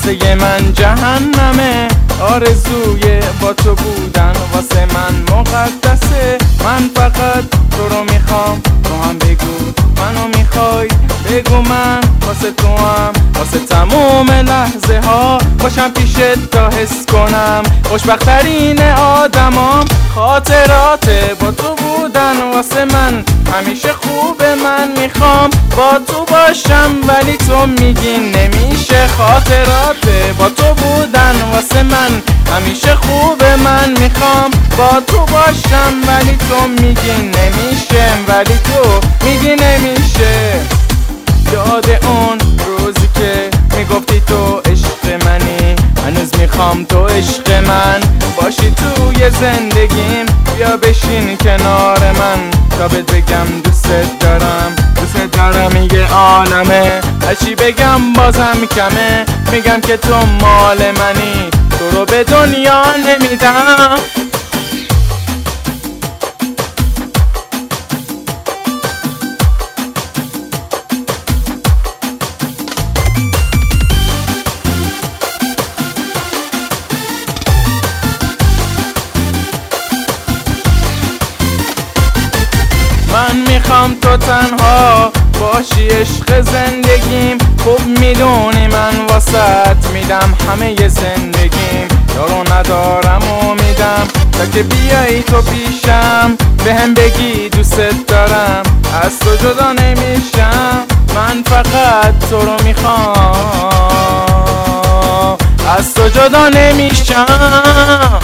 واسه من جهنمه. آرزوی با تو بودن واسه من مقدسه. من فقط تو رو میخوام، تو هم بگو منو میخوای. بگو من واسه تو هم، واسه تموم لحظه ها باشم پیشت تا حس کنم خوشبخترین آدمام. خاطرات با تو بودن واسه من همیشه خوبه. من میخوام با تو باشم ولی تو میگی نمیشه. خاطرات با تو بودن واسه من همیشه خوبه. من میخوام با تو باشم ولی تو میگی نمیشه، ولی تو میگی نمیشه. یاد اون روزی که میگفتی تو عشق منی، هنوز میخوام تو عشق من باشی توی زندگیم. بیا بشین کنار من تا بهت بگم دوست دارم. دوست دارم یه عالمه، هرچی بگم بازم کمه. میگم که تو مال منی، تو رو به دنیا نمیدم. من میخوام تو تنها باشی عشق زندگیم. خوب میدونی من واسط میدم همه زندگیم. یارو ندارم و میدم تا که بیایی تو پیشم بهم بگی دوست دارم. از تو جدا نمیشم، من فقط تو رو میخوام. از تو جدا نمیشم.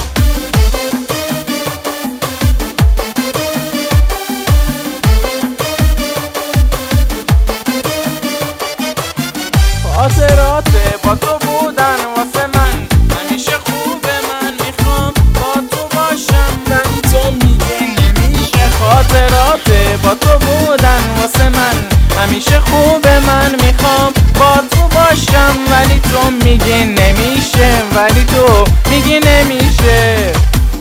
خاطرات با تو بودن واسه من همیشه خوبه. من میخوام با تو باشم ولی تو میگی نمیشه. خاطرات با تو بودن واسه من همیشه خوبه. من میخوام با تو باشم ولی تو میگی نمیشه، ولی تو میگی نمیشه.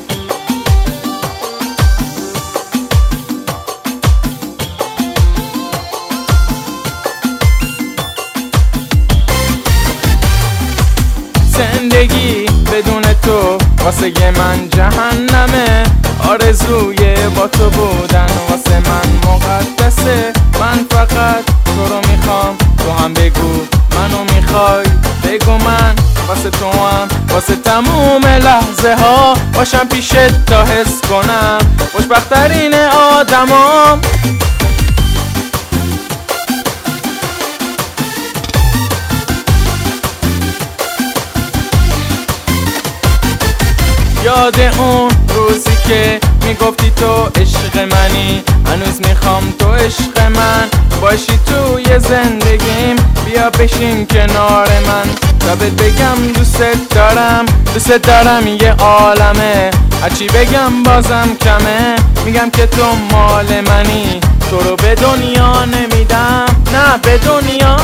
زندگی بدون تو واسه من جهنمه. آرزوی با تو بودن واسه من مقدسه. من فقط تو رو میخوام، تو هم بگو منو میخوای. بگو من واسه تو هم، واسه تموم لحظه ها باشم پیشت تا حس کنم خوشبخترین آدمام. یاد اون روزی که میگفتی تو عشق منی، هنوز میخوام تو عشق من باشی توی زندگیم. بیا بشین کنار من تا بهت بگم دوست دارم. دوست دارم یه عالمه، هرچی بگم بازم کمه. میگم که تو مال منی، تو رو به دنیا نمیدم، نه به دنیا